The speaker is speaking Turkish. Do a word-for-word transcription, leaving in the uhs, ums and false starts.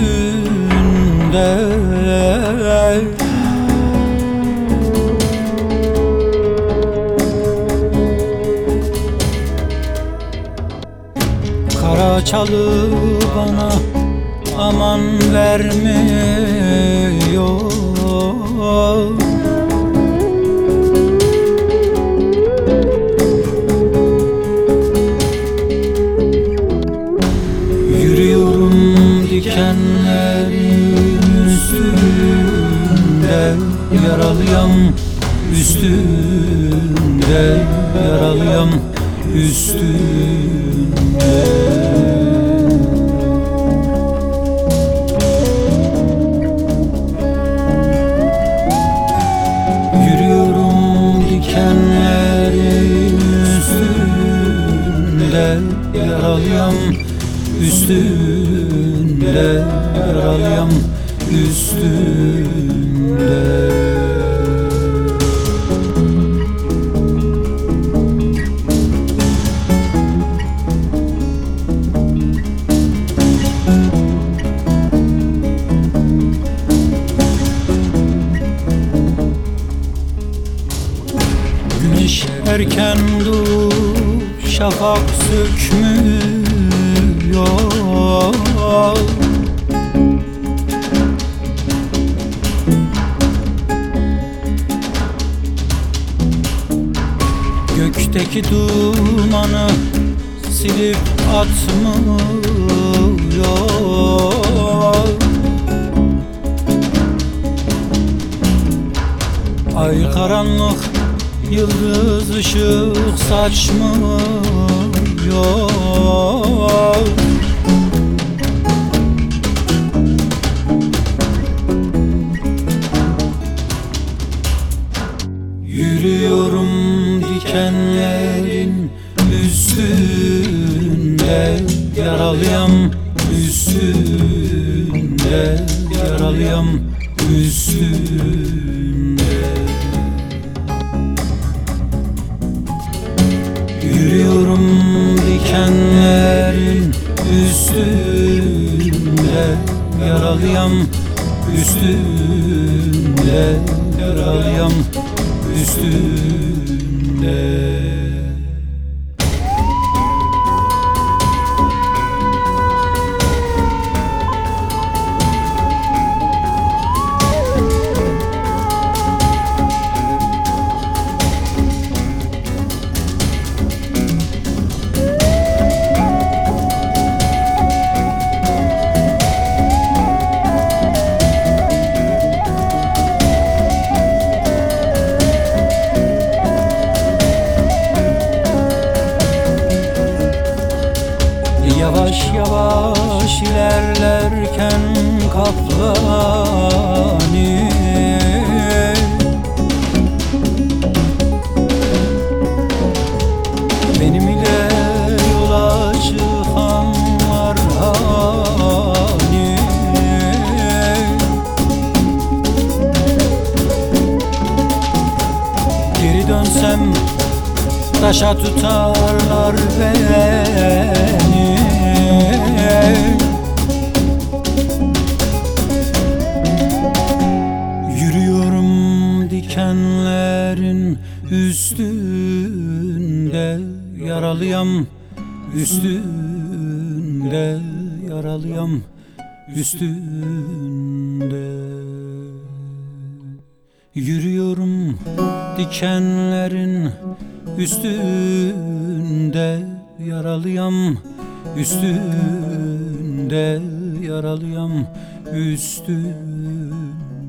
Kara çalı bana aman vermiyor. Yürüyorum dikenlerin üstünde, yaralıyam üstünde, yaralıyam üstünde. Yürüyorum dikenlerin üstünde, yaralıyam üstünde, yaralıyam üstünde. Güneş erken doğup şafak sökmüyor. Gökteki dumanı silip atmıyor. Ay karanlık, yıldız ışık saçmıyor. Yürüyorum dikenlerin üstünde, yaralıyam üstünde, yaralıyam üstünde. Yürüyorum dikenlerin üstünde, yaralıyam üstünde, yaralıyam üstünde. Yavaş yavaş ilerlerken kaplanı, benim ile yola çıkanlar hani. Geri dönsem taşa tutarlar beni. Yürüyorum dikenlerin üstünde, yaralıyam üstünde, yaralıyam üstünde. Yürüyorum dikenlerin üstünde, yaralıyam üstünde, yaralıyam üstünde.